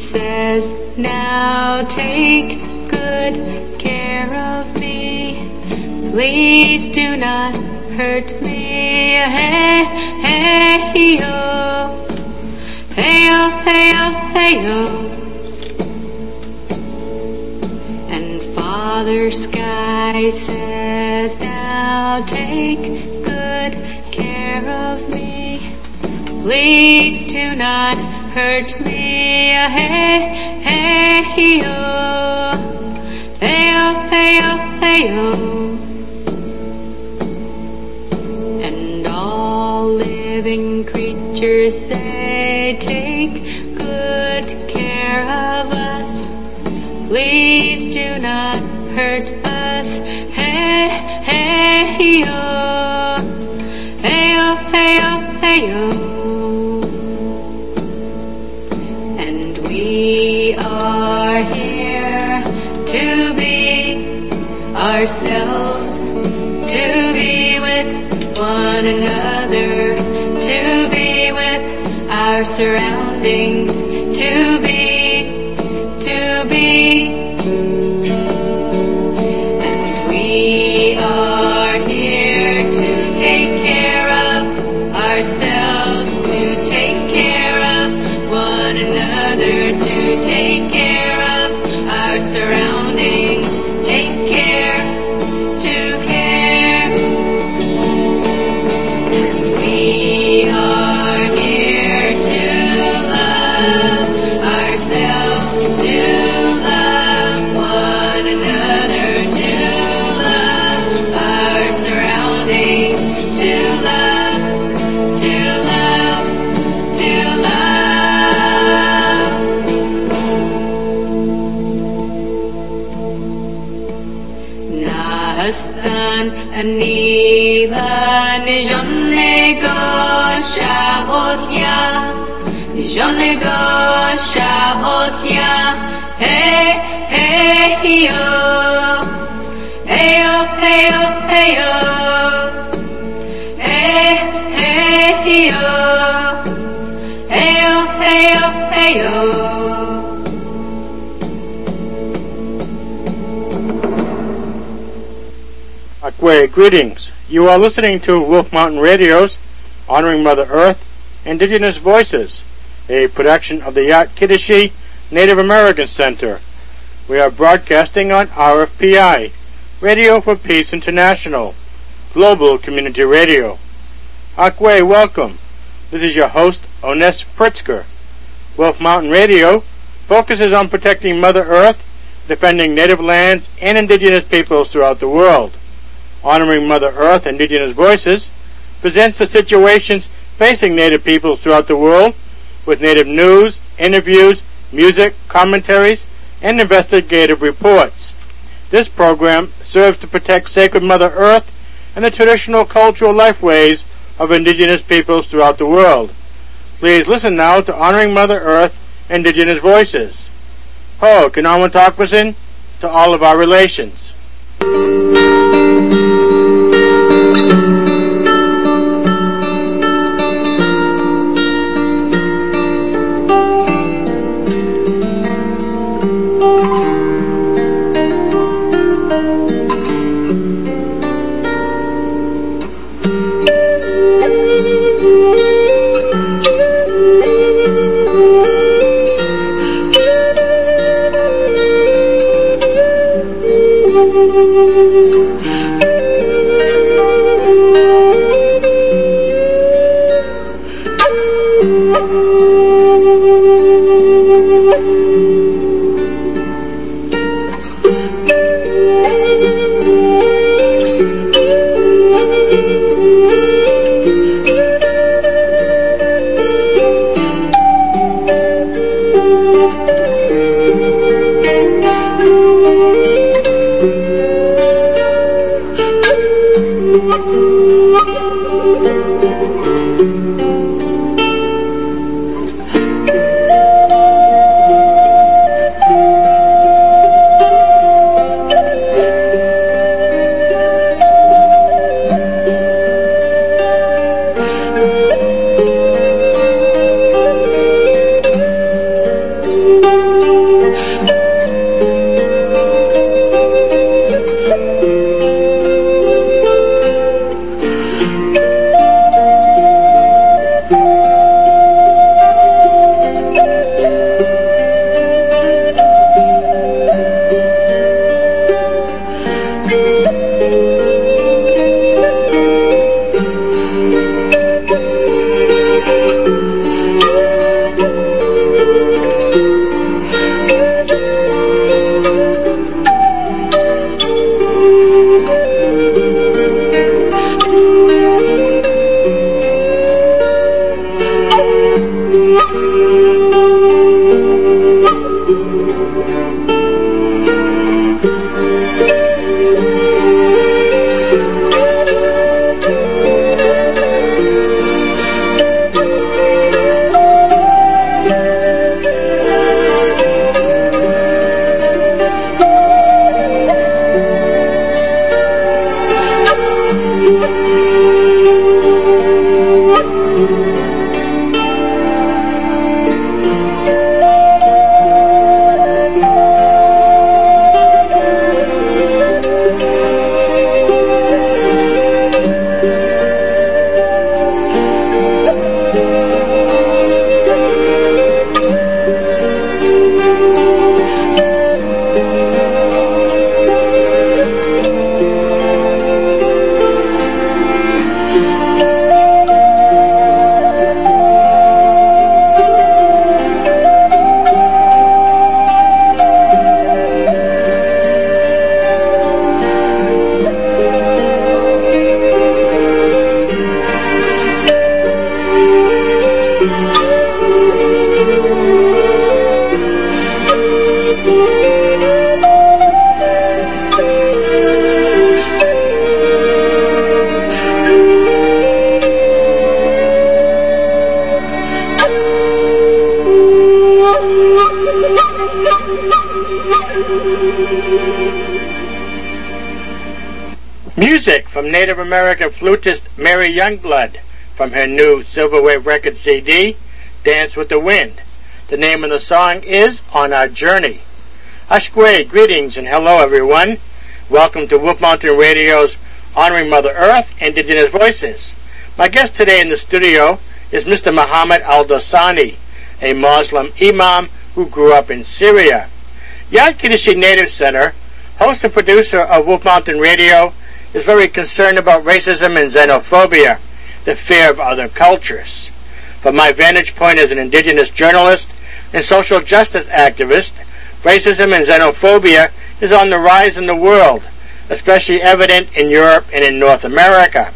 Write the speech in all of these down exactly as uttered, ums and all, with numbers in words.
says, now take good care of me. Please do not hurt me. Hey, hey, yo. Hey, yo, hey, yo, hey, yo. And Father Sky says, now take good care of me. Please do not hurt me. Hey, hey, yo. Hey, yo, hey, yo, hey, yo. And all living creatures say, take good care of us. Please do not hurt us. Hey, hey, yo. Hey, yo, hey, yo, hey, yo. We are here to be ourselves, to be with one another, to be with our surroundings, to be, to be. And we are here to take care of ourselves, to take care of one another, to take care of our surroundings, take care, to care. And we are here to love ourselves, to love one another, to love our surroundings, to love, to love, to love. Nahastan anila nijonnego shabothya, nijonnego shabothya. Hey, hey, yo. Hey, yo, hey, yo, hey, yo. Hey, hey, yo. Hey, yo, hey, yo, hey, yo. Akwe, greetings. You are listening to Wolf Mountain Radio's Honoring Mother Earth, Indigenous Voices, a production of the Yat Kiddishi Native American Center. We are broadcasting on R F P I, Radio for Peace International, Global Community Radio. Akwe, welcome. This is your host, Ones Pritzker. Wolf Mountain Radio focuses on protecting Mother Earth, defending native lands and indigenous peoples throughout the world. Honoring Mother Earth, Indigenous Voices presents the situations facing native peoples throughout the world with native news, interviews, music, commentaries, and investigative reports. This program serves to protect sacred Mother Earth and the traditional cultural lifeways of indigenous peoples throughout the world. Please listen now to Honoring Mother Earth, Indigenous Voices. Ho, Kinawan Takwasin, to all of our relations. Music from Native American flutist Mary Youngblood from her new Silverwave Record C D, Dance with the Wind. The name of the song is On Our Journey. Ashkwe, greetings and hello everyone. Welcome to Wolf Mountain Radio's Honoring Mother Earth, Indigenous Voices. My guest today in the studio is Mister Muhammad Al-Dossani, a Muslim imam who grew up in Syria. Yad Kiddushi Native Center, host and producer of Wolf Mountain Radio, is very concerned about racism and xenophobia, the fear of other cultures. From my vantage point as an indigenous journalist and social justice activist, racism and xenophobia is on the rise in the world, especially evident in Europe and in North America.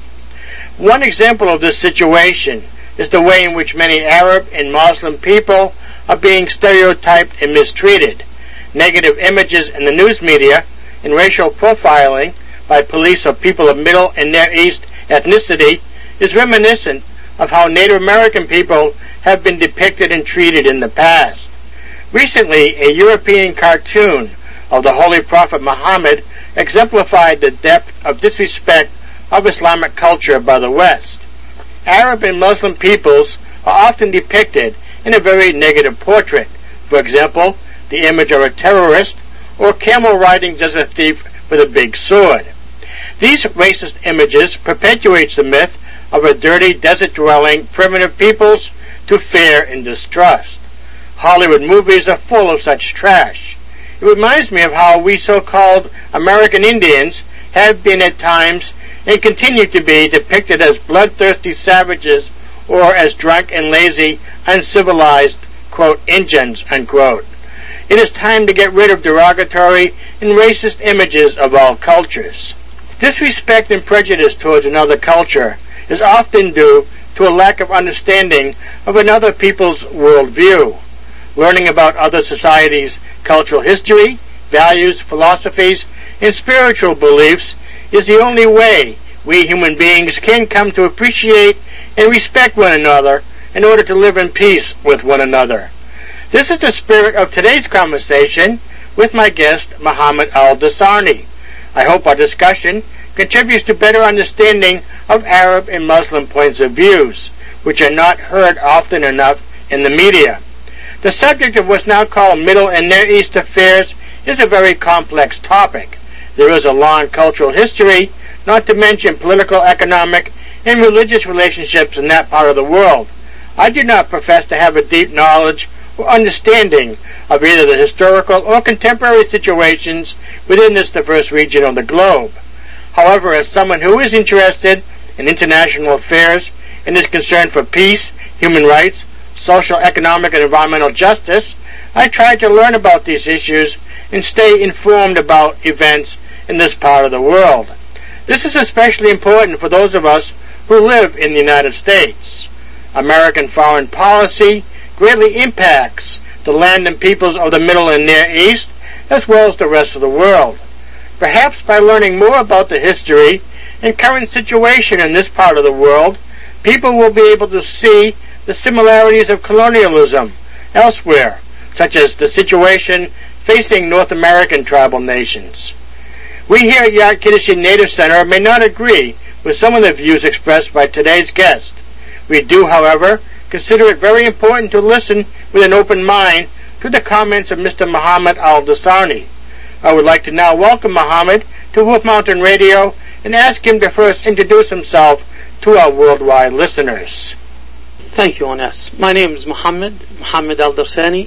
One example of this situation is the way in which many Arab and Muslim people are being stereotyped and mistreated. Negative images in the news media and racial profiling by police of people of Middle and Near East ethnicity is reminiscent of how Native American people have been depicted and treated in the past. Recently, a European cartoon of the Holy Prophet Muhammad exemplified the depth of disrespect of Islamic culture by the West. Arab and Muslim peoples are often depicted in a very negative portrait. For example, the image of a terrorist or camel riding as a thief with a big sword. These racist images perpetuates the myth of a dirty, desert-dwelling, primitive peoples to fear and distrust. Hollywood movies are full of such trash. It reminds me of how we so-called American Indians have been at times and continue to be depicted as bloodthirsty savages or as drunk and lazy, uncivilized, quote, Indians, unquote. It is time to get rid of derogatory and racist images of all cultures. Disrespect and prejudice towards another culture is often due to a lack of understanding of another people's worldview. Learning about other societies' cultural history, values, philosophies, and spiritual beliefs is the only way we human beings can come to appreciate and respect one another in order to live in peace with one another. This is the spirit of today's conversation with my guest, Muhammad Al-Dossani. I hope our discussion contributes to better understanding of Arab and Muslim points of views, which are not heard often enough in the media. The subject of what's now called Middle and Near East affairs is a very complex topic. There is a long cultural history, not to mention political, economic, and religious relationships in that part of the world. I do not profess to have a deep knowledge or understanding of either the historical or contemporary situations within this diverse region of the globe. However, as someone who is interested in international affairs and is concerned for peace, human rights, social, economic, and environmental justice, I try to learn about these issues and stay informed about events in this part of the world. This is especially important for those of us who live in the United States. American foreign policy greatly impacts the land and peoples of the Middle and Near East, as well as the rest of the world. Perhaps by learning more about the history and current situation in this part of the world, people will be able to see the similarities of colonialism elsewhere, such as the situation facing North American tribal nations. We here at Yad Kiddushi Native Center may not agree with some of the views expressed by today's guest. We do, however, consider it very important to listen with an open mind to the comments of Mister Muhammad Al-Dossani. I would like to now welcome Muhammad to Wolf Mountain Radio and ask him to first introduce himself to our worldwide listeners. Thank you, Anas. My name is Muhammad, Muhammad Al-Dossani.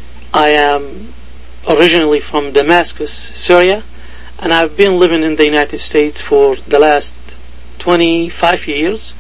I am originally from Damascus, Syria, and I've been living in the United States for the last twenty-five years,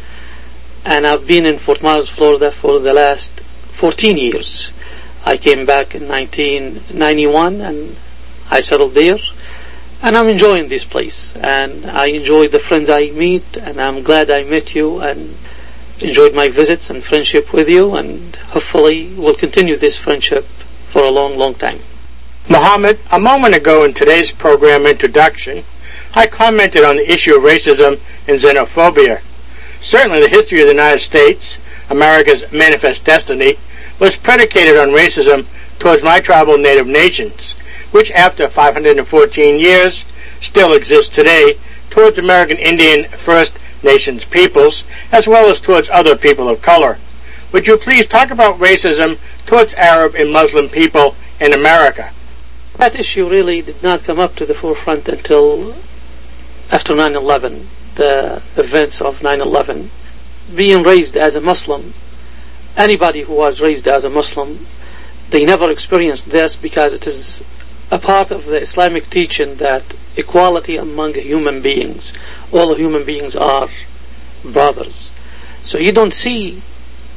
and I've been in Fort Myers, Florida for the last fourteen years. I came back in nineteen ninety-one and I settled there, and I'm enjoying this place, and I enjoy the friends I meet, and I'm glad I met you and enjoyed my visits and friendship with you, and hopefully we'll continue this friendship for a long, long time. Muhammad, a moment ago in today's program introduction, I commented on the issue of racism and xenophobia. Certainly the history of the United States, America's manifest destiny, was predicated on racism towards my tribal native nations, which after five hundred fourteen years still exists today towards American Indian First Nations peoples, as well as towards other people of color. Would you please talk about racism towards Arab and Muslim people in America? That issue really did not come up to the forefront until after nine eleven, the events of nine eleven. Being raised as a Muslim, anybody who was raised as a Muslim, they never experienced this because it is a part of the Islamic teaching that equality among human beings. All human beings are brothers. So you don't see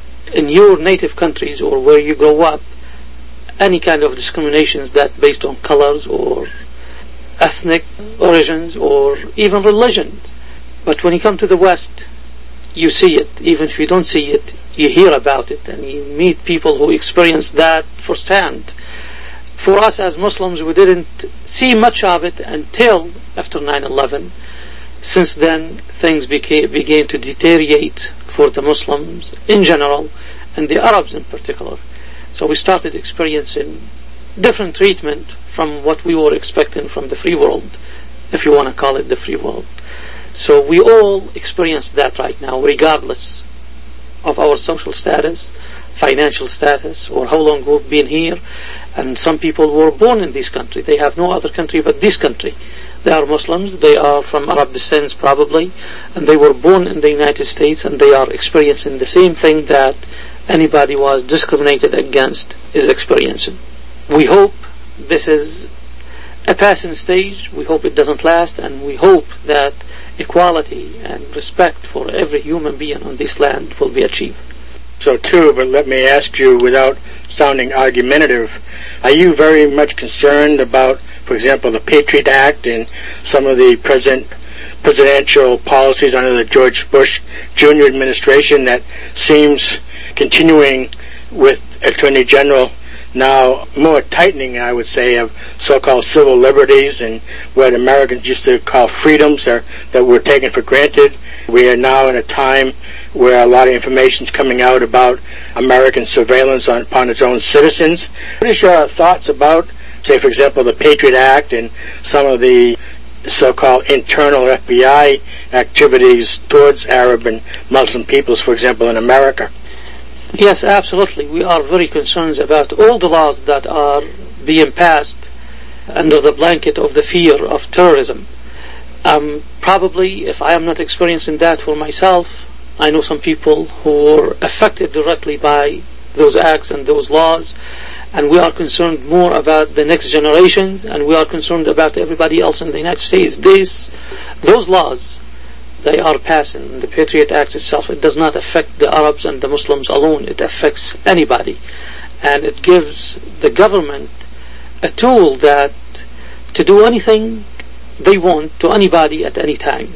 in your native countries or where you grow up any kind of discriminations that based on colors or ethnic origins or even religions. But when you come to the West, you see it. Even if you don't see it, you hear about it and you meet people who experience that firsthand. For us as Muslims, we didn't see much of it until after nine eleven. Since then, things became, began to deteriorate for the Muslims in general and the Arabs in particular. So we started experiencing different treatment from what we were expecting from the free world, if you want to call it the free world. So we all experience that right now, regardless of our social status, financial status, or how long we've been here. And some people were born in this country. They have no other country but this country. They are Muslims, they are from Arab descent probably, and they were born in the United States, and they are experiencing the same thing that anybody was discriminated against is experiencing. We hope this is a passing stage. We hope it doesn't last, and we hope that equality and respect for every human being on this land will be achieved. So too, but let me ask you without sounding argumentative, are you very much concerned about, for example, the Patriot Act and some of the present presidential policies under the George Bush Junior administration that seems continuing with Attorney General now more tightening, I would say, of so-called civil liberties and what Americans used to call freedoms are, that were taken for granted. We are now in a time where a lot of information is coming out about American surveillance on, upon its own citizens. What is your thoughts about, say, for example, the Patriot Act and some of the so-called internal F B I activities towards Arab and Muslim peoples, for example, in America? Yes, absolutely. We are very concerned about all the laws that are being passed under the blanket of the fear of terrorism. Um, probably, if I am not experiencing that for myself, I know some people who were affected directly by those acts and those laws, and we are concerned more about the next generations, and we are concerned about everybody else in the United States. These, those laws, they are passing. The Patriot Act itself, it does not affect the Arabs and the Muslims alone. It affects anybody. And it gives the government a tool that to do anything they want to anybody at any time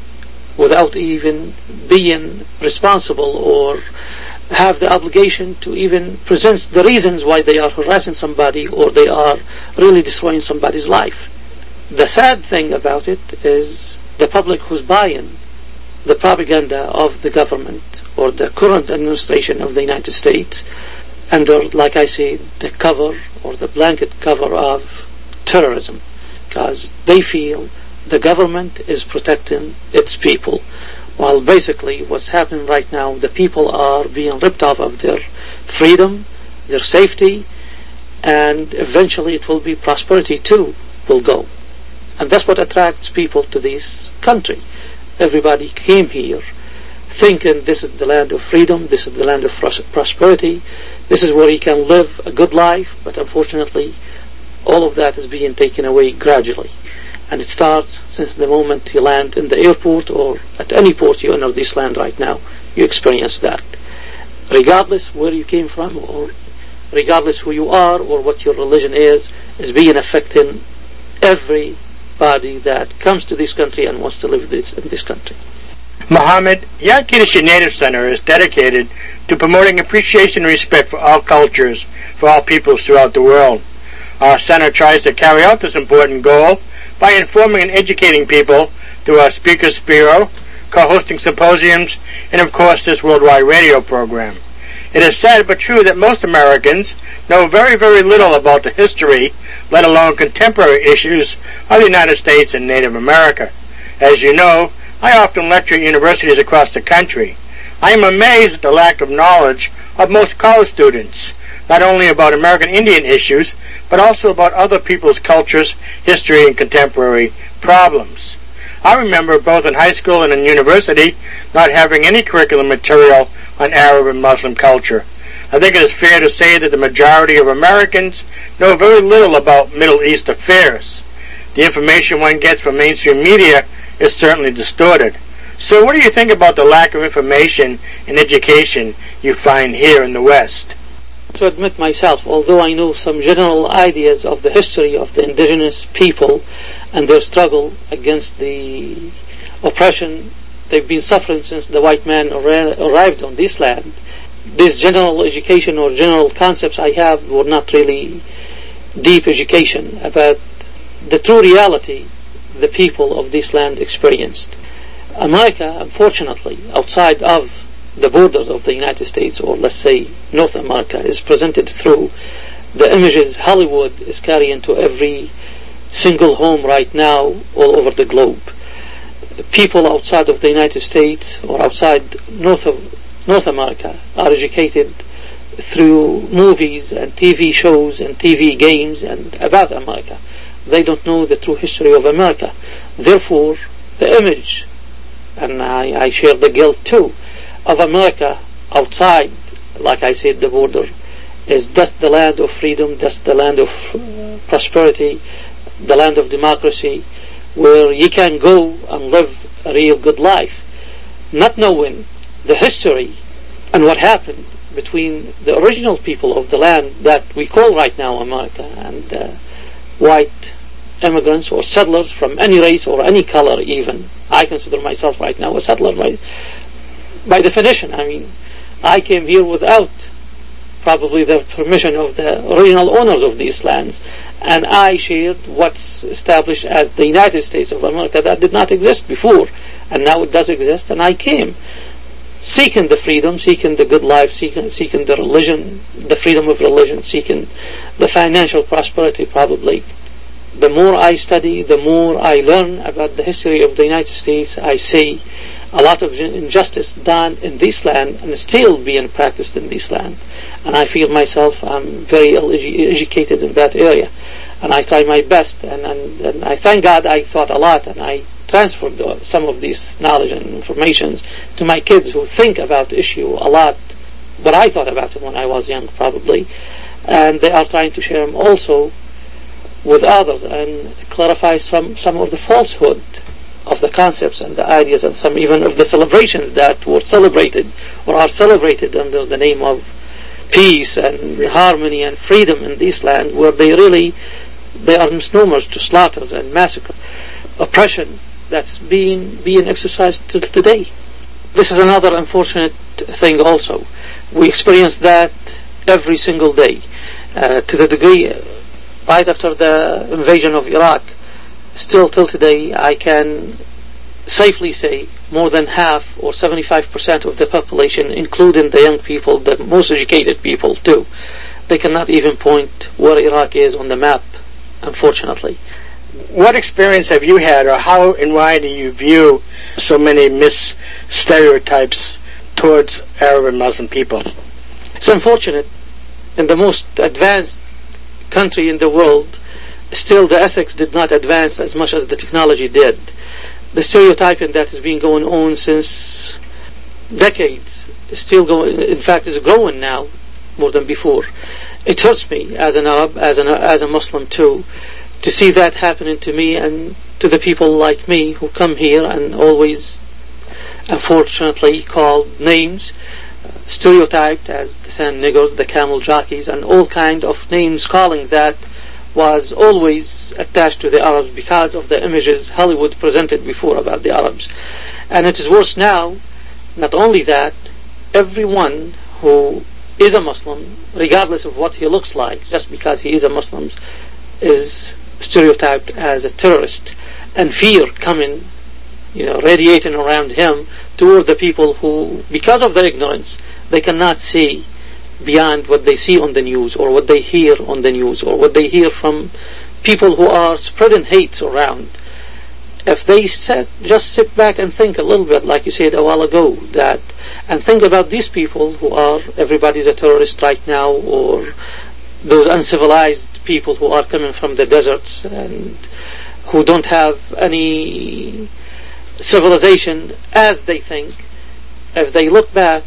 without even being responsible or have the obligation to even present the reasons why they are harassing somebody or they are really destroying somebody's life. The sad thing about it is the public who's buying the propaganda of the government or the current administration of the United States under, like I say, the cover or the blanket cover of terrorism, because they feel the government is protecting its people, while basically what's happening right now, the people are being ripped off of their freedom, their safety, and eventually it will be prosperity too will go. And that's what attracts people to this country. Everybody came here thinking this is the land of freedom, this is the land of pros- prosperity, this is where you can live a good life, but unfortunately all of that is being taken away gradually. And it starts since the moment you land in the airport or at any port you enter this land right now, you experience that. Regardless where you came from or regardless who you are or what your religion is, is being affecting every body that comes to this country and wants to live this, in this country. Muhammad, Yad Kiddushi Native Center is dedicated to promoting appreciation and respect for all cultures, for all peoples throughout the world. Our center tries to carry out this important goal by informing and educating people through our Speakers Bureau, co-hosting symposiums, and of course this worldwide radio program. It is sad but true that most Americans know very, very little about the history, let alone contemporary issues of the United States and Native America. As you know, I often lecture at universities across the country. I am amazed at the lack of knowledge of most college students, not only about American Indian issues, but also about other people's cultures, history, and contemporary problems. I remember both in high school and in university not having any curriculum material on Arab and Muslim culture. I think it is fair to say that the majority of Americans know very little about Middle East affairs. The information one gets from mainstream media is certainly distorted. So what do you think about the lack of information and education you find here in the West? To admit myself, although I know some general ideas of the history of the indigenous people and their struggle against the oppression they've been suffering since the white man ar- arrived on this land, this general education or general concepts I have were not really deep education about the true reality the people of this land experienced. America, unfortunately, outside of the borders of the United States, or let's say North America, is presented through the images Hollywood is carrying to every single home right now all over the globe. People outside of the United States or outside North of North America are educated through movies and T V shows and T V games and about America. They don't know the true history of America. Therefore, the image, and I, I share the guilt too, of America outside, like I said, the border, is just the land of freedom, just the land of uh, prosperity, the land of democracy, where you can go and live a real good life, not knowing the history and what happened between the original people of the land that we call right now America and uh, white immigrants or settlers from any race or any color even. I consider myself right now a settler by, by definition. I mean, I came here without probably the permission of the original owners of these lands, and I shared what's established as the United States of America that did not exist before, and now it does exist, and I came seeking the freedom, seeking the good life, seeking, seeking the religion, the freedom of religion, seeking the financial prosperity probably. The more I study, the more I learn about the history of the United States, I see a lot of injustice done in this land and still being practiced in this land. And I feel myself I'm very ill educated in that area. And I try my best, and, and, and I thank God I thought a lot, and I transferred some of this knowledge and information to my kids who think about the issue a lot, what I thought about it when I was young probably. And they are trying to share them also with others and clarify some, some of the falsehood of the concepts and the ideas and some even of the celebrations that were celebrated or are celebrated under the name of peace and harmony and freedom in this land, where they really they are misnomers to slaughters and massacre, oppression that's being being exercised till today. This is another unfortunate thing also. We experience that every single day uh, to the degree right after the invasion of Iraq. Still till today, I can safely say more than half or seventy-five percent of the population, including the young people, the most educated people too, they cannot even point where Iraq is on the map, unfortunately. What experience have you had, or how and why do you view so many mis-stereotypes towards Arab and Muslim people? It's unfortunate. In the most advanced country in the world, still the ethics did not advance as much as the technology did. The stereotyping that has been going on since decades is still going, in fact is growing now more than before. It hurts me as an Arab, as an as a Muslim too, to see that happening to me and to the people like me who come here and always unfortunately called names, stereotyped as the sand niggers, the camel jockeys, and all kind of names calling that was always attached to the Arabs because of the images Hollywood presented before about the Arabs. And it is worse now. Not only that, everyone who is a Muslim, regardless of what he looks like, just because he is a Muslim, is stereotyped as a terrorist, and fear coming, you know, radiating around him toward the people who, because of their ignorance, they cannot see beyond what they see on the news or what they hear on the news or what they hear from people who are spreading hates around. if they sit, just sit back and think a little bit, like you said a while ago, that, and think about these people who are, everybody's a terrorist right now, or those uncivilized people who are coming from the deserts and who don't have any civilization as they think. If they look back,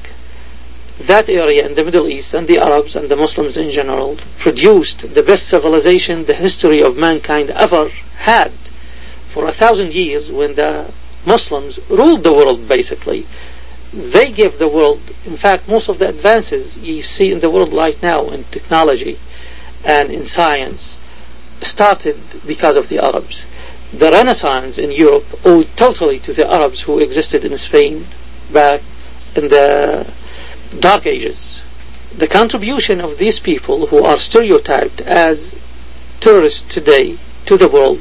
that area in the Middle East and the Arabs and the Muslims in general produced the best civilization the history of mankind ever had. For a thousand years, when the Muslims ruled the world, basically, they gave the world, in fact, most of the advances you see in the world right now in technology and in science started because of the Arabs. The Renaissance in Europe owed totally to the Arabs who existed in Spain back in the Dark Ages. The contribution of these people who are stereotyped as terrorists today to the world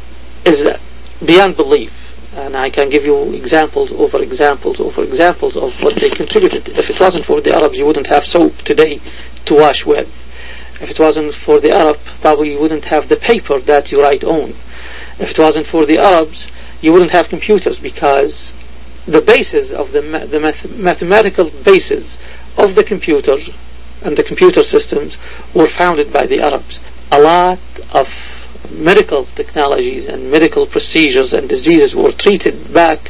is beyond belief, and I can give you examples over examples over examples of what they contributed. If it wasn't for the Arabs, you wouldn't have soap today to wash with. If it wasn't for the Arab, probably you wouldn't have the paper that you write on. If it wasn't for the Arabs, you wouldn't have computers, because the basis of the, ma- the math- mathematical basis of the computers and the computer systems were founded by the Arabs. A lot of medical technologies and medical procedures and diseases were treated back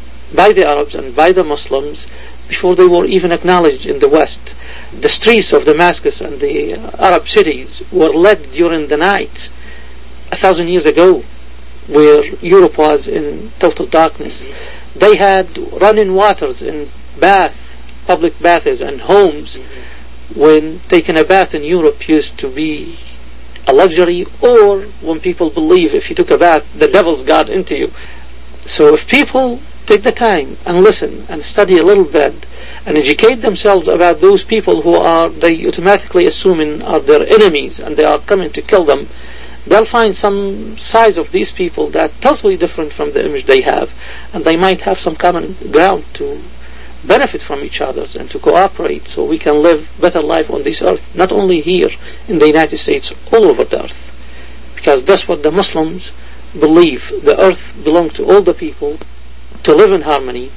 by the Arabs and by the Muslims before they were even acknowledged in the West. The streets of Damascus and the Arab cities were lit during the night a thousand years ago, where Europe was in total darkness. They had running waters in bath, public baths and homes, when taking a bath in Europe used to be a luxury, or when people believe if you took a bath, the devils got into you. So if people take the time and listen and study a little bit and educate themselves about those people who are, they automatically assuming are their enemies and they are coming to kill them, they'll find some sides of these people that are totally different from the image they have, and they might have some common ground to benefit from each other and to cooperate, so we can live better life on this earth, not only here in the United States, all over the earth. Because that's what the Muslims believe. The earth belongs to all the people to live in harmony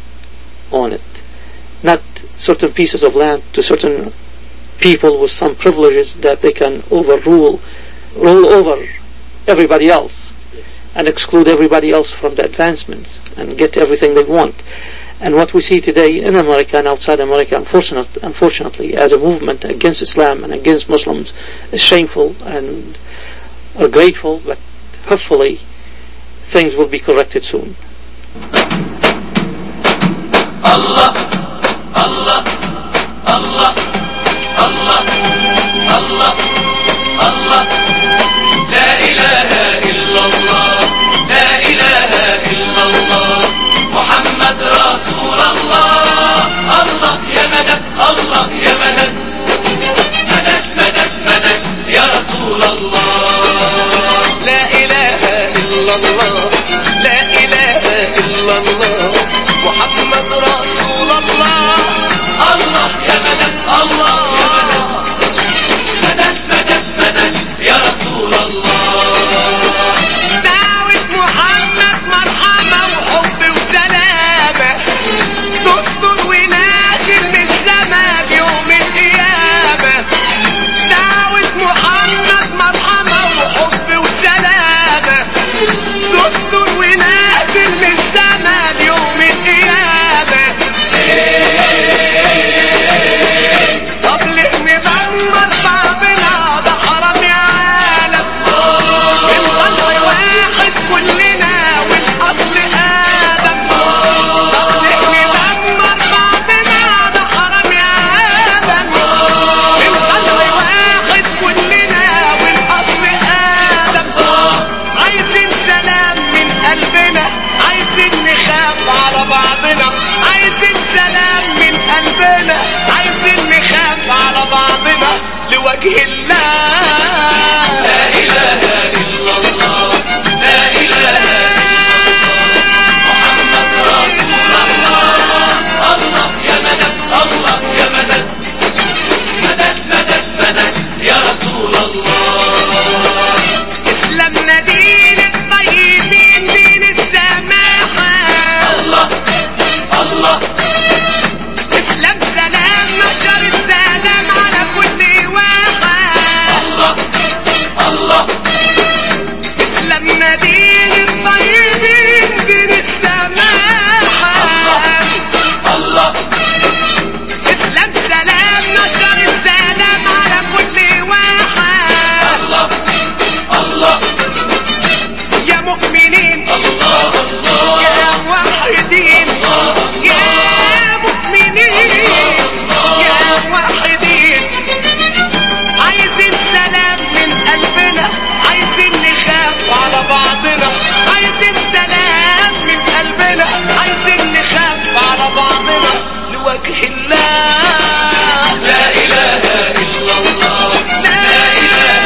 on it, not certain pieces of land to certain people with some privileges that they can overrule, rule over everybody else and exclude everybody else from the advancements and get everything they want. And what we see today in America and outside America, unfortunately, unfortunately, as a movement against Islam and against Muslims, is shameful, and are grateful, but hopefully things will be corrected soon. Allah, Allah, Allah, Allah, Allah, Allah, La ilaha illallah, La ilaha illallah, Muhammad Rasulullah, Allah ya madad, Allah ya madad, madad, madad, madad, ya Rasulullah, La ilaha illallah, La ilaha illallah, Muhammad Rasulullah, Allah ya madad, Allah ya madad, madad, madad, madad, ya Rasulullah. لوجه الله لا إله إلا الله لا إله إلا الله محمد رسول الله الله يا مدد الله يا مدد مدد مدد مدد يا رسول الله إسلامنا دين الطيبين دين السلام الله اسلام سلام نشر السلام على كل واحد الله الله اسلامنا دين الطيبين دين السماحة الله اسلام سلام نشر السلام على كل واحد الله الله يا مؤمنين الله الله يا موحدين يا مؤمنين يا موحدين عايزين سلام من قلبنا عايزين نخاف على بعضنا عايزين سلام من قلبنا عايزين نخاف على بعضنا لوجه الله لا إله إلا الله لا إله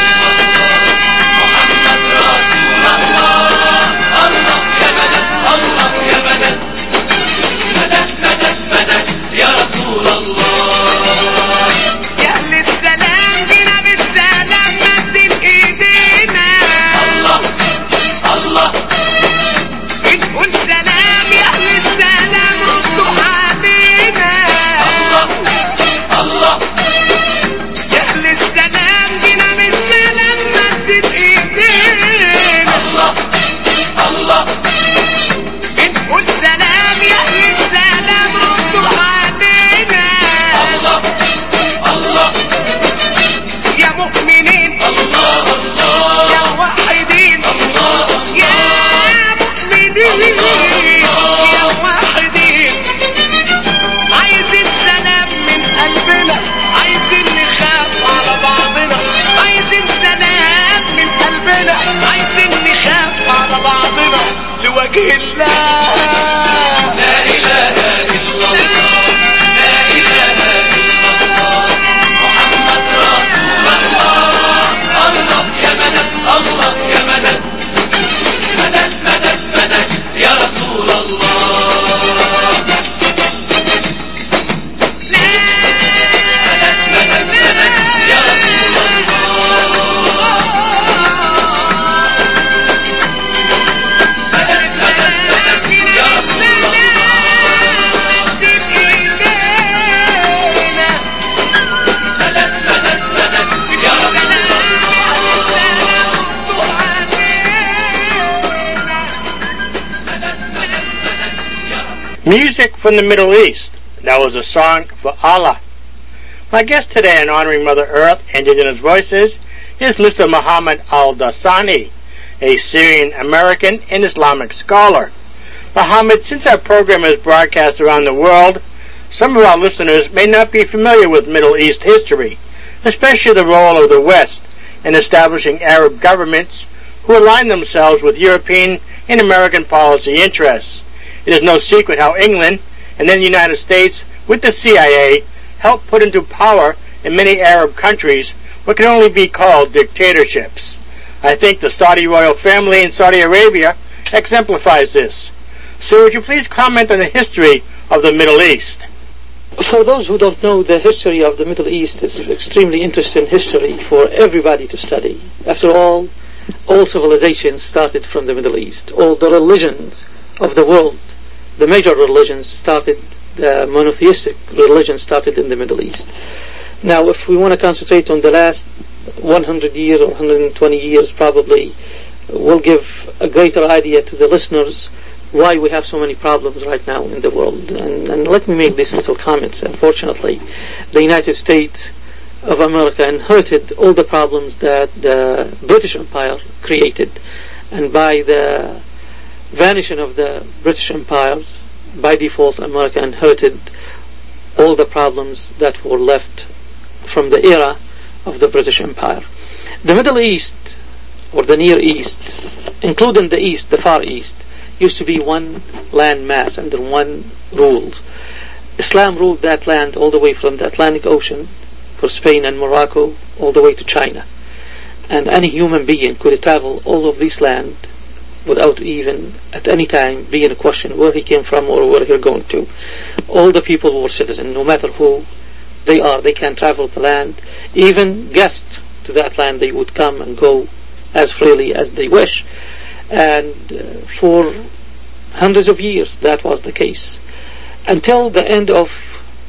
محمد رسول الله الله يا مدد الله يا مدد مدد مدد مدد يا رسول الله يا أهل السلام جينا بالسلام مدين ايدينا الله الله بنقول سلام يا أهل السلام ردوا علينا الله الله يا أهل السلام جينا بالسلام مدين ايدينا الله الله بنقول سلام يا أهل السلام ردوا علينا الله الله يا مؤمنين الله الله يا موحدين يا مؤمنين يا موحدين عايزين سلام من قلبنا عايزين نخاف على بعضنا عايزين سلام من قلبنا عايزين نخاف على بعضنا لوجه الله لا إله إلا الله لا إله إلا الله محمد رسول الله الله يا مدد الله يا مدد مدد مدد مدد يا رسول الله مدد مدد يا رسول الله مدد مدد مدد يا رسول مدد مدد مدد يا رسول Music from the Middle East. That was a song for Allah. My guest today on Honoring Mother Earth, Indigenous Voices, is Mister Muhammad Al-Dassani, a Syrian-American and Islamic scholar. Muhammad, since our program is broadcast around the world, some of our listeners may not be familiar with Middle East history, especially the role of the West in establishing Arab governments who align themselves with European and American policy interests. It is no secret how England and then the United States, with the C I A, helped put into power in many Arab countries what can only be called dictatorships. I think the Saudi royal family in Saudi Arabia exemplifies this. So would you please comment on the history of the Middle East? For those who don't know, the history of the Middle East is extremely interesting history for everybody to study. After all, all civilizations started from the Middle East. All the religions of the world, the major religions started, the monotheistic religion started in the Middle East. Now, if we want to concentrate on the last one hundred years or one hundred twenty years, probably will give a greater idea to the listeners why we have so many problems right now in the world. And, and let me make these little comments. Unfortunately, the United States of America inherited all the problems that the British Empire created. And by the vanishing of the British empires, by default, America inherited all the problems that were left from the era of the British Empire. The Middle East, or the Near East, including the East, the Far East, used to be one land mass under one rule. Islam ruled that land all the way from the Atlantic Ocean for Spain and Morocco all the way to China. And any human being could travel all of this land without even at any time being a question where he came from or where he's going to. All the people were citizens, no matter who they are. They can travel the land. Even guests to that land, they would come and go as freely as they wish. And uh, for hundreds of years that was the case. until the end of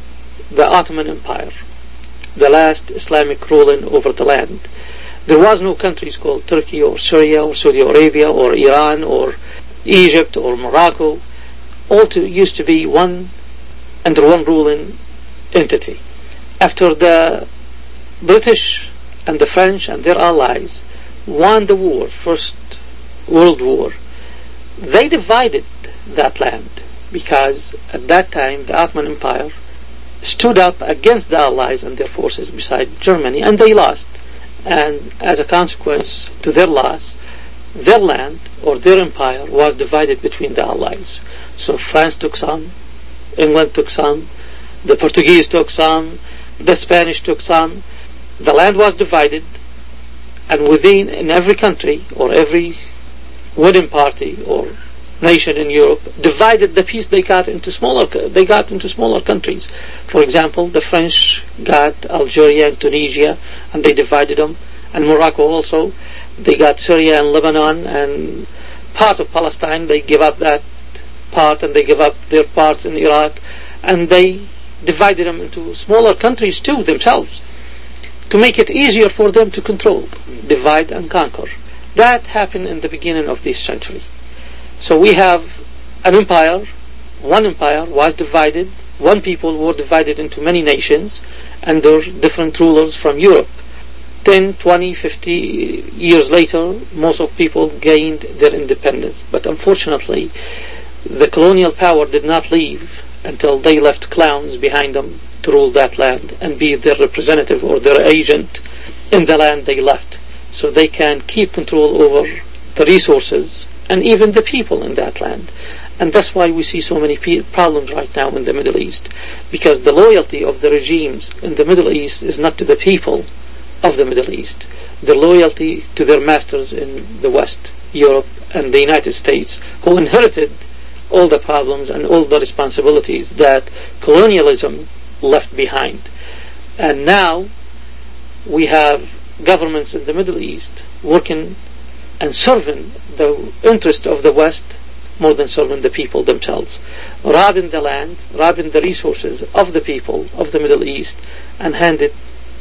the Ottoman Empire, the last Islamic ruling over the land. There was no countries called Turkey or Syria or Saudi Arabia or Iran or Egypt or Morocco. All to, used to be one under one ruling entity. After the British and the French and their allies won the war, First World War, they divided that land because at that time the Ottoman Empire stood up against the Allies and their forces beside Germany, and they lost. And as a consequence to their loss, their land or their empire was divided between the Allies. So France took some, England took some, the Portuguese took some, the Spanish took some. The land was divided, and within in every country or every winning party or nation in Europe divided the piece they got into smaller they got into smaller countries. For example, the French got Algeria and Tunisia, and they divided them, and Morocco also. They got Syria and Lebanon and part of Palestine. They give up that part, and they give up their parts in Iraq, and they divided them into smaller countries too themselves to make it easier for them to control, divide and conquer. That happened in the beginning of this century. So we have an empire, one empire was divided, one people were divided into many nations under different rulers from Europe. ten, twenty, fifty years later, most of people gained their independence. But unfortunately, the colonial power did not leave until they left clowns behind them to rule that land and be their representative or their agent in the land they left, so they can keep control over the resources and even the people in that land. And that's why we see so many pe- problems right now in the Middle East, because the loyalty of the regimes in the Middle East is not to the people of the Middle East. Their loyalty to their masters in the West, Europe and the United States, who inherited all the problems and all the responsibilities that colonialism left behind. And now we have governments in the Middle East working and serving the interest of the West more than serving the people themselves, robbing the land, robbing the resources of the people of the Middle East, and hand it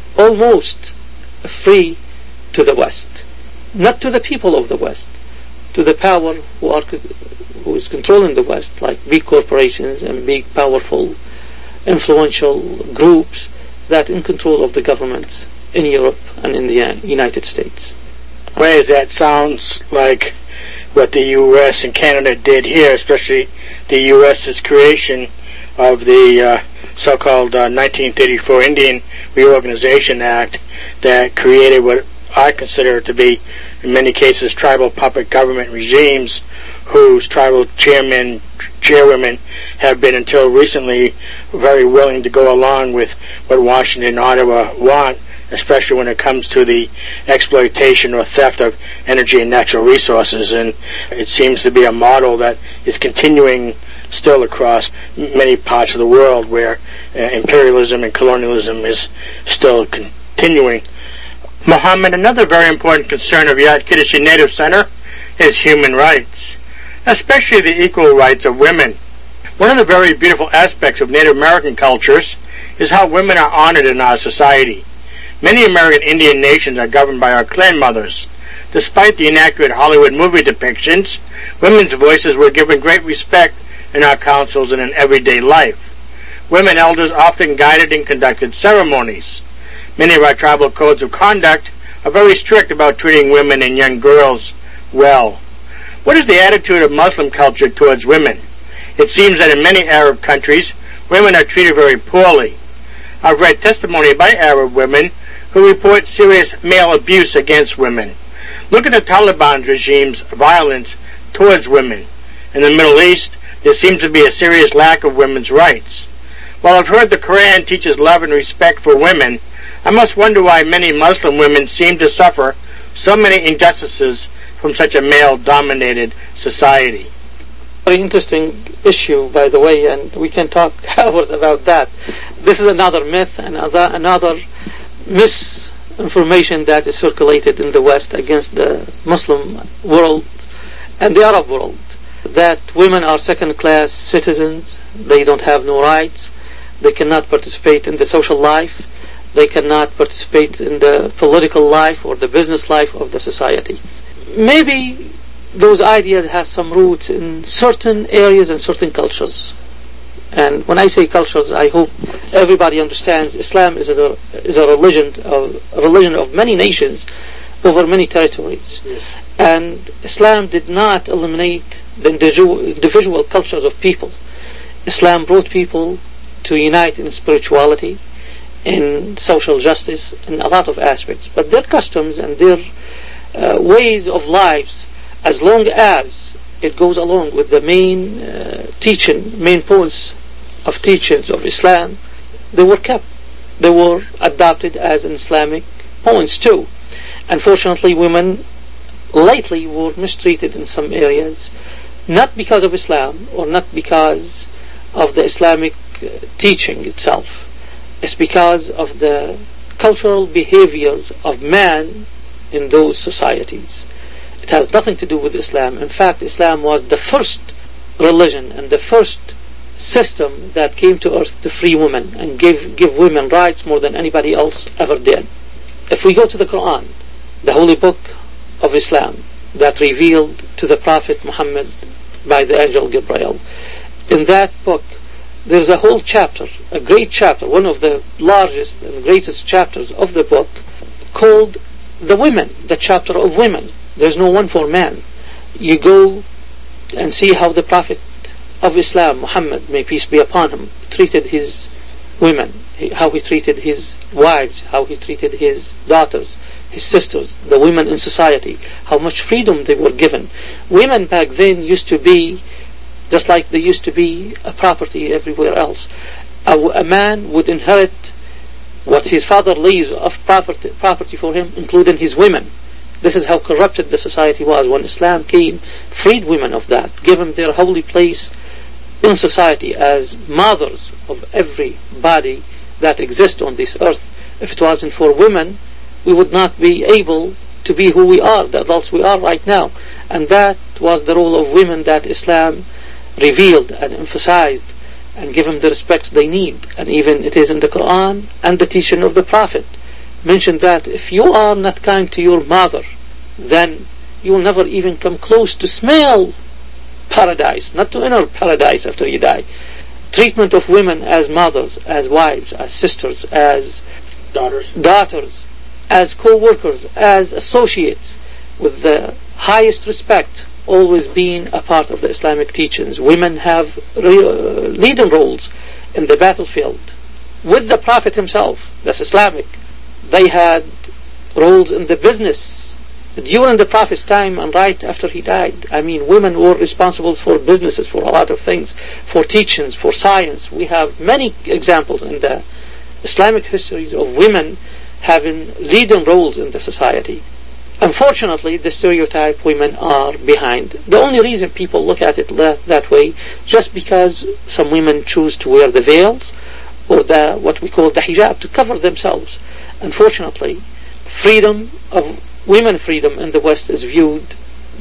almost free to the West. Not to the people of the West, to the power who are who is controlling the West, like big corporations and big powerful influential groups that in control of the governments in Europe and in the United States. Ways that sounds like what the U S and Canada did here, especially the U S's creation of the uh, so-called uh, nineteen thirty-four Indian Reorganization Act that created what I consider to be, in many cases, tribal puppet government regimes whose tribal chairmen, chairwomen have been until recently very willing to go along with what Washington and Ottawa want, especially when it comes to the exploitation or theft of energy and natural resources. And it seems to be a model that is continuing still across many parts of the world where uh, imperialism and colonialism is still continuing. Muhammad, another very important concern of Yad Kiddushi Native Center is human rights, especially the equal rights of women. One of the very beautiful aspects of Native American cultures is how women are honored in our society. Many American Indian nations are governed by our clan mothers. Despite the inaccurate Hollywood movie depictions, women's voices were given great respect in our councils and in everyday life. Women elders often guided and conducted ceremonies. Many of our tribal codes of conduct are very strict about treating women and young girls well. What is the attitude of Muslim culture towards women? It seems that in many Arab countries, women are treated very poorly. I've read testimony by Arab women who report serious male abuse against women. Look at the Taliban regime's violence towards women. In the Middle East, there seems to be a serious lack of women's rights. While I've heard the Quran teaches love and respect for women, I must wonder why many Muslim women seem to suffer so many injustices from such a male-dominated society. Very interesting issue, by the way, and we can talk hours about that. This is another myth, another another misinformation that is circulated in the West against the Muslim world and the Arab world, that women are second-class citizens, They don't have no rights. They cannot participate in the social life. They cannot participate in the political life or the business life of the society. Maybe those ideas have some roots in certain areas and certain cultures. And when I say cultures, I hope everybody understands Islam is a, is a religion of a religion of many nations over many territories. Yes. And Islam did not eliminate the individual cultures of people. Islam brought people to unite in spirituality, in social justice, in a lot of aspects. But their customs and their uh, ways of lives, as long as it goes along with the main uh, teaching, main points of teachings of Islam, they were kept. They were adopted as Islamic points too. Unfortunately, women lately were mistreated in some areas, not because of Islam or not because of the Islamic uh, teaching itself. It's because of the cultural behaviors of man in those societies. It has nothing to do with Islam. In fact, Islam was the first religion and the first system that came to earth to free women and give, give women rights more than anybody else ever did. If we go to the Quran, the holy book of Islam that revealed to the Prophet Muhammad by the angel Gabriel, in that book there's a whole chapter, a great chapter, one of the largest and greatest chapters of the book, called the women, the chapter of women. There's no one for man. You go and see how the Prophet of Islam, Muhammad, may peace be upon him, treated his women, how he treated his wives, how he treated his daughters, his sisters, the women in society, how much freedom they were given. Women back then used to be just like they used to be a property everywhere else. A, a man would inherit what his father leaves of property, property for him, including his women. This is how corrupted the society was. When Islam came, freed women of that, gave them their holy place in society as mothers of every body that exists on this earth. If it wasn't for women, we would not be able to be who we are, the adults we are right now. And that was the role of women that Islam revealed and emphasized and give them the respect they need. And even it is in the Quran and the teaching of the Prophet mentioned that if you are not kind to your mother, then you will never even come close to smell paradise, not to enter paradise after you die. Treatment of women as mothers, as wives, as sisters, as daughters, daughters as co-workers, as associates, with the highest respect, always being a part of the Islamic teachings. Women have re- uh, leading roles in the battlefield. With the Prophet himself, that's Islamic. They had roles in the business during the Prophet's time and right after he died. I mean, women were responsible for businesses, for a lot of things, for teachings, for science. We have many examples in the Islamic histories of women having leading roles in the society. Unfortunately, the stereotype women are behind. The only reason people look at it that way, just because some women choose to wear the veils or the what we call the hijab to cover themselves. Unfortunately, freedom of women freedom in the West is viewed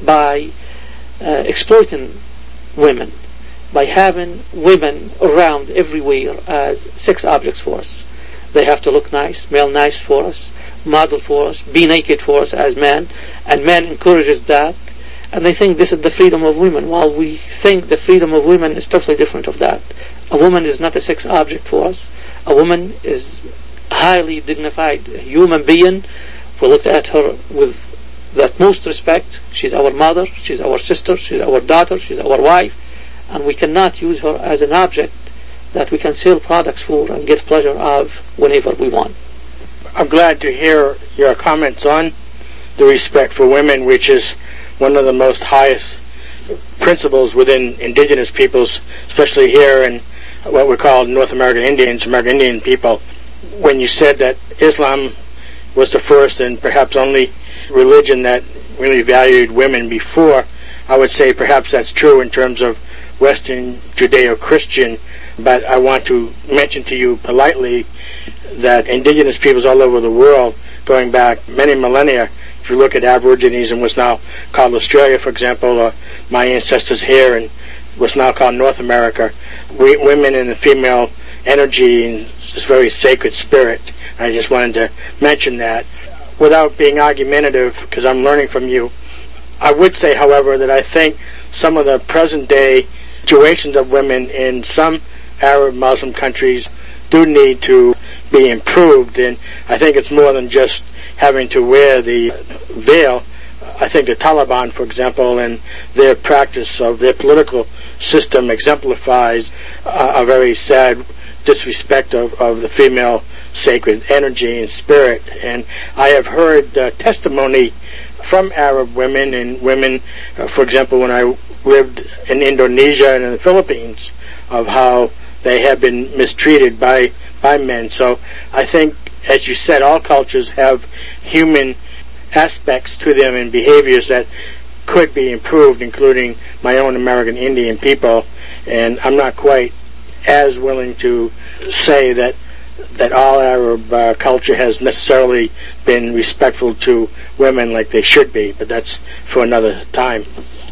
by uh, exploiting women, by having women around everywhere as sex objects for us. They have to look nice, smell nice for us, model for us, be naked for us as men, and man encourages that, and they think this is the freedom of women, while we think the freedom of women is totally different of that. A woman is not a sex object for us. A woman is a highly dignified human being. We look at her with the utmost respect. She's our mother, she's our sister, she's our daughter, she's our wife, and we cannot use her as an object that we can sell products for and get pleasure of whenever we want. I'm glad to hear your comments on the respect for women, which is one of the most highest principles within indigenous peoples, especially here in what we call North American Indians, American Indian people. When you said that Islam was the first and perhaps only religion that really valued women before, I would say perhaps that's true in terms of Western Judeo-Christian, but I want to mention to you politely that indigenous peoples all over the world, going back many millennia, if you look at Aborigines in what's now called Australia, for example, uh, my ancestors here in what's now called North America, we, women and the female energy and this very sacred spirit. I just wanted to mention that without being argumentative, because I'm learning from you. I would say, however, that I think some of the present-day situations of women in some Arab Muslim countries do need to be improved, and I think it's more than just having to wear the veil. I think the Taliban, for example, and their practice of their political system exemplifies uh, a very sad disrespect of, of the female sacred energy and spirit. And I have heard uh, testimony from Arab women and women, uh, for example, when I lived in Indonesia and in the Philippines, of how they have been mistreated by, by men. So I think, as you said, all cultures have human aspects to them and behaviors that could be improved, including my own American Indian people. And I'm not quite as willing to say that that all Arab uh, culture has necessarily been respectful to women like they should be, but that's for another time.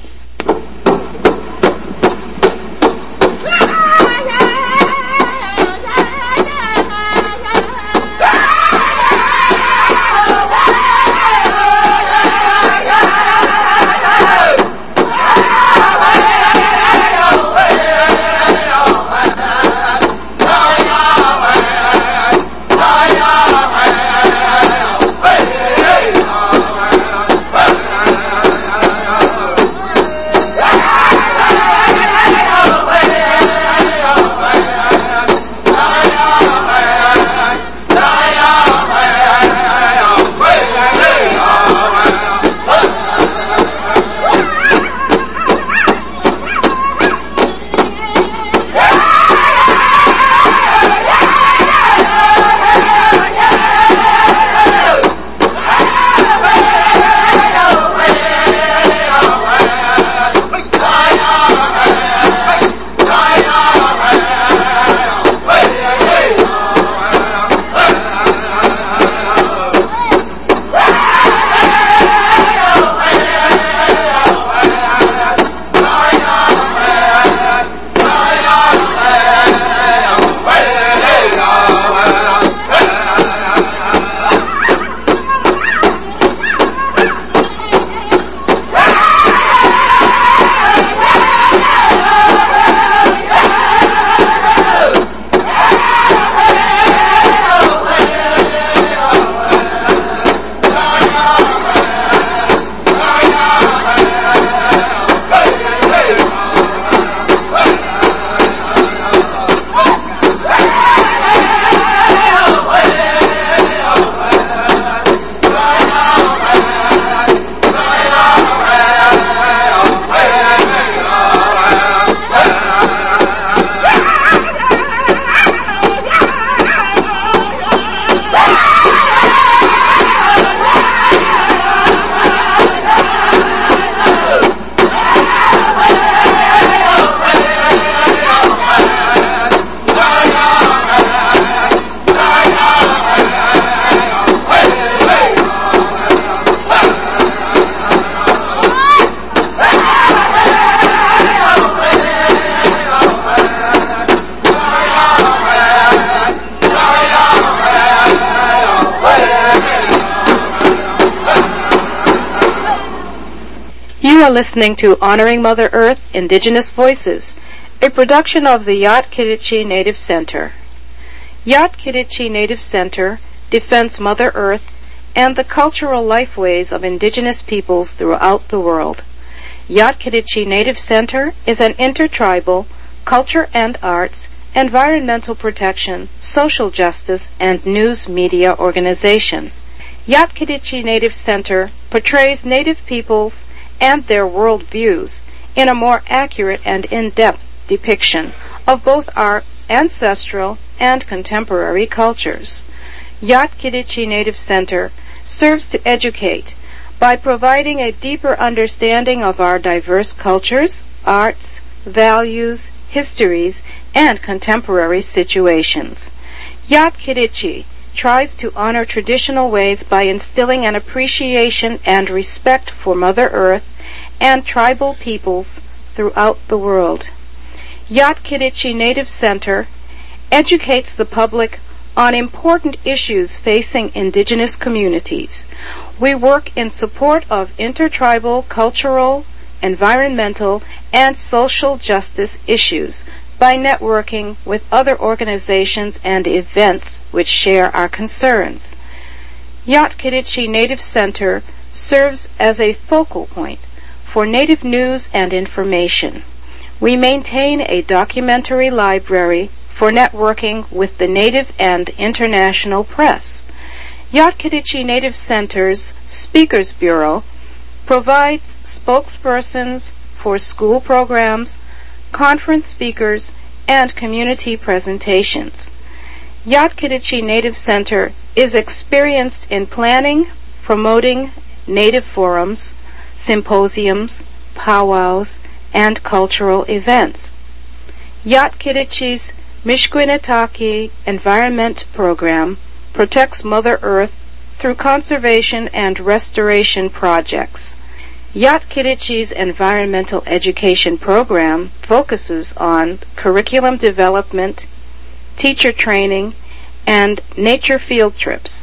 You are listening to Honoring Mother Earth, Indigenous Voices, a production of the Yat-Kidetsi Native Center. Yat-Kidetsi Native Center defends Mother Earth and the cultural lifeways of indigenous peoples throughout the world. Yat-Kidetsi Native Center is an intertribal, culture and arts, environmental protection, social justice, and news media organization. Yat-Kidetsi Native Center portrays Native peoples and their world views in a more accurate and in-depth depiction of both our ancestral and contemporary cultures. Yat-Kidetsi Native Center serves to educate by providing a deeper understanding of our diverse cultures, arts, values, histories, and contemporary situations. Yat-Kidetsi tries to honor traditional ways by instilling an appreciation and respect for Mother Earth and tribal peoples throughout the world. Yat-Kiditchi Native Center educates the public on important issues facing indigenous communities. We work in support of intertribal, cultural, environmental, and social justice issues by networking with other organizations and events which share our concerns. Yat-Kiditchi Native Center serves as a focal point for Native news and information. We maintain a documentary library for networking with the Native and international press. Yat-Kiditchi Native Center's Speakers Bureau provides spokespersons for school programs, conference speakers, and community presentations. Yat-Kiditchi Native Center is experienced in planning, promoting Native forums, symposiums, powwows, and cultural events. Yat-Kiditchi's Mishkwinetaki Environment Program protects Mother Earth through conservation and restoration projects. Yat-Kiditchi's Environmental Education Program focuses on curriculum development, teacher training, and nature field trips.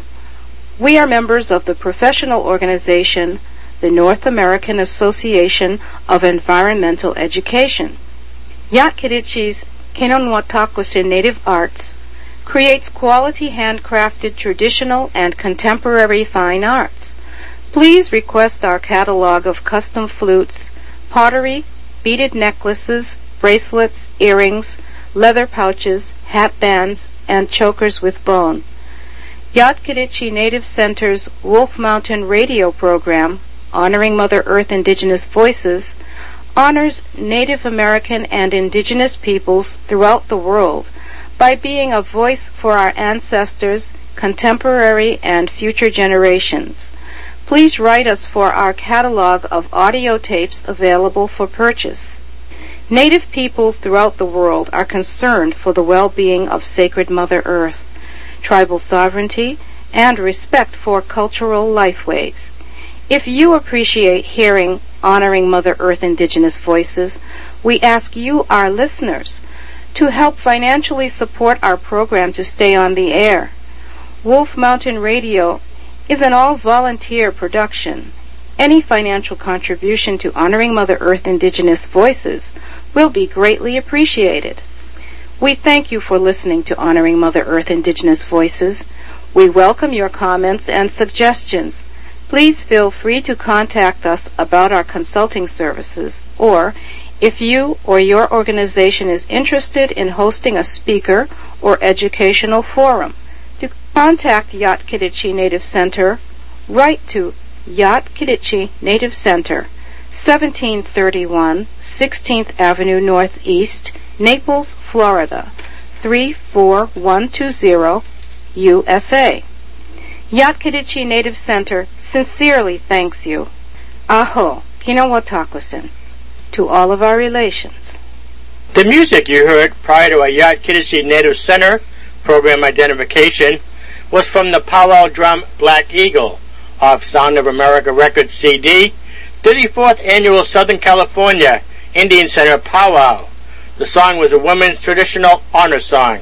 We are members of the professional organization, the North American Association of Environmental Education. Yat-Kiditchi's Kinonwatakusin Native Arts creates quality handcrafted traditional and contemporary fine arts. Please request our catalog of custom flutes, pottery, beaded necklaces, bracelets, earrings, leather pouches, hat bands, and chokers with bone. Yat-Kiditchi Native Center's Wolf Mountain radio program, Honoring Mother Earth Indigenous Voices, honors Native American and indigenous peoples throughout the world by being a voice for our ancestors, contemporary and future generations. Please write us for our catalog of audio tapes available for purchase. Native peoples throughout the world are concerned for the well-being of sacred Mother Earth, tribal sovereignty, and respect for cultural lifeways. If you appreciate hearing Honoring Mother Earth Indigenous Voices, we ask you, our listeners, to help financially support our program to stay on the air. Wolf Mountain Radio is an all-volunteer production. Any financial contribution to Honoring Mother Earth Indigenous Voices will be greatly appreciated. We thank you for listening to Honoring Mother Earth Indigenous Voices. We welcome your comments and suggestions. Please feel free to contact us about our consulting services, or if you or your organization is interested in hosting a speaker or educational forum. To contact Yat-Kiditchi Native Center, write to Yat-Kiditchi Native Center, seventeen thirty-one sixteenth Avenue Northeast, Naples, Florida, three four one two zero, U S A. Yat-Kiditchi Native Center sincerely thanks you. Aho, Kinonwatakusin, to all of our relations. The music you heard prior to our Yat-Kiditchi Native Center program identification was from the powwow drum Black Eagle off Sound of America Records C D, thirty-fourth Annual Southern California Indian Center Powwow. The song was a women's traditional honor song.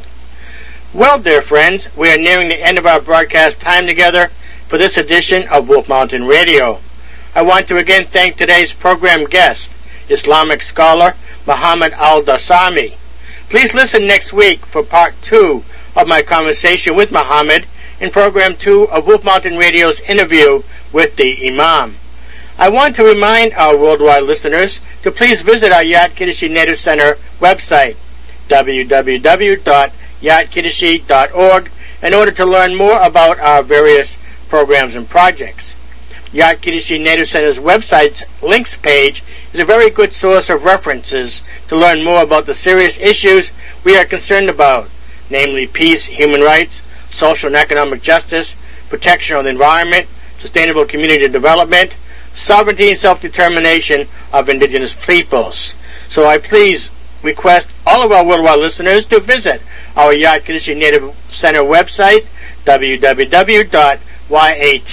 Well, dear friends, we are nearing the end of our broadcast time together for this edition of Wolf Mountain Radio. I want to again thank today's program guest, Islamic scholar Muhammad Al-Darsami. Please listen next week for part two of my conversation with Muhammad in program two of Wolf Mountain Radio's interview with the Imam. I want to remind our worldwide listeners to please visit our Yat-Kiditchi Native Center website, w w w dot yat kiditchi dot org, in order to learn more about our various programs and projects. Yat-Kiditchi Native Center's website's links page is a very good source of references to learn more about the serious issues we are concerned about, namely peace, human rights, social and economic justice, protection of the environment, sustainable community development, sovereignty and self-determination of indigenous peoples. So I please request all of our worldwide listeners to visit our Yat-Kiditchi Native Center website, w w w dot yat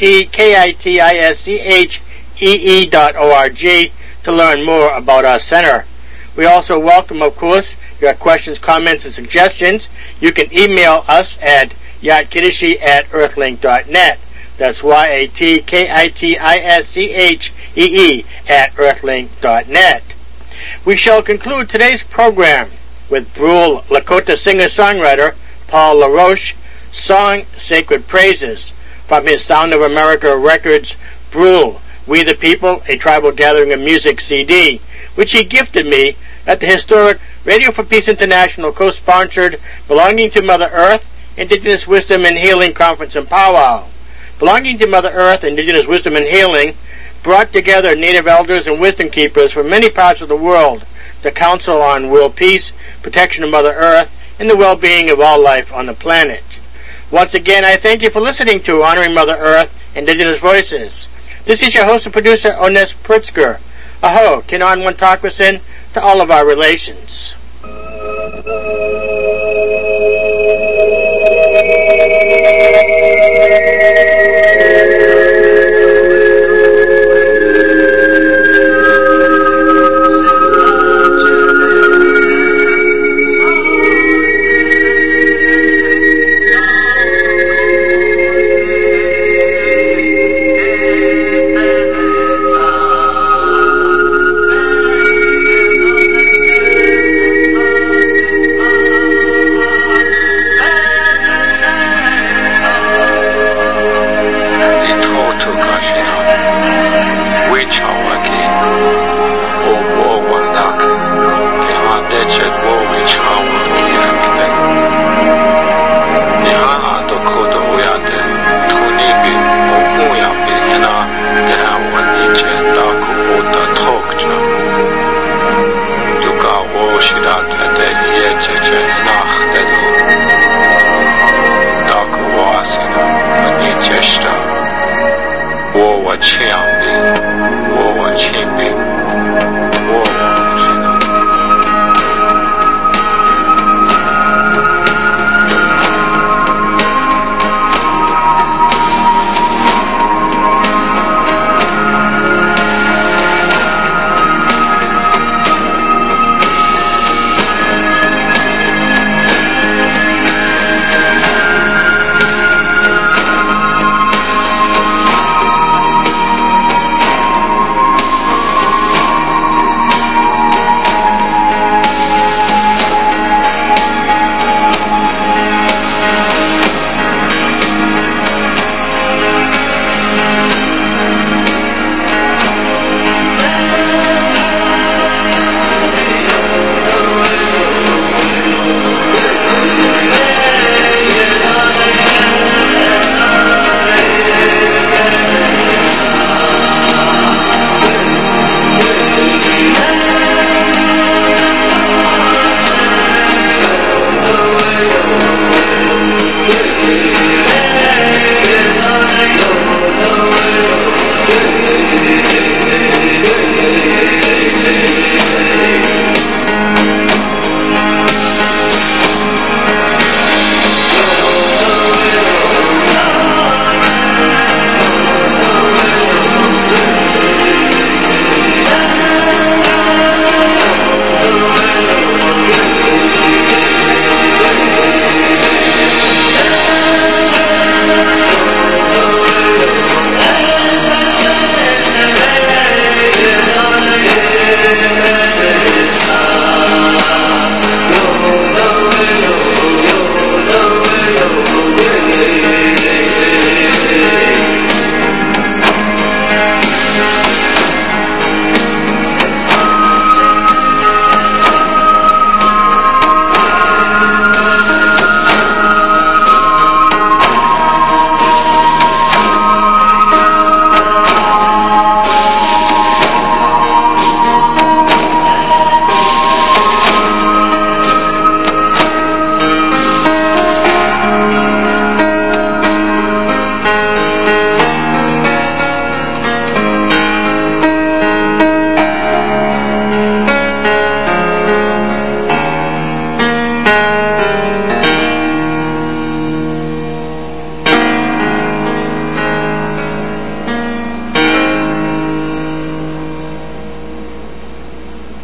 kiditschee dot org, to learn more about our center. We also welcome, of course, your questions, comments, and suggestions. You can email us at yatkiddishi at earthlink dot net. That's Y A T K I T I S C H E E at earthlink dot net. We shall conclude today's program with Brule Lakota singer-songwriter Paul LaRoche song Sacred Praises from his Sound of America Records Brule, We the People, a Tribal Gathering of Music C D, which he gifted me at the historic Radio for Peace International co-sponsored Belonging to Mother Earth, Indigenous Wisdom and Healing Conference and Powwow. Belonging to Mother Earth, Indigenous Wisdom and Healing brought together Native elders and wisdom keepers from many parts of the world to counsel on world peace, protection of Mother Earth, and the well-being of all life on the planet. Once again, I thank you for listening to Honoring Mother Earth, Indigenous Voices. This is your host and producer, Ones Pritzker. Aho, Kinan Wantakwasin, to all of our relations. Chiang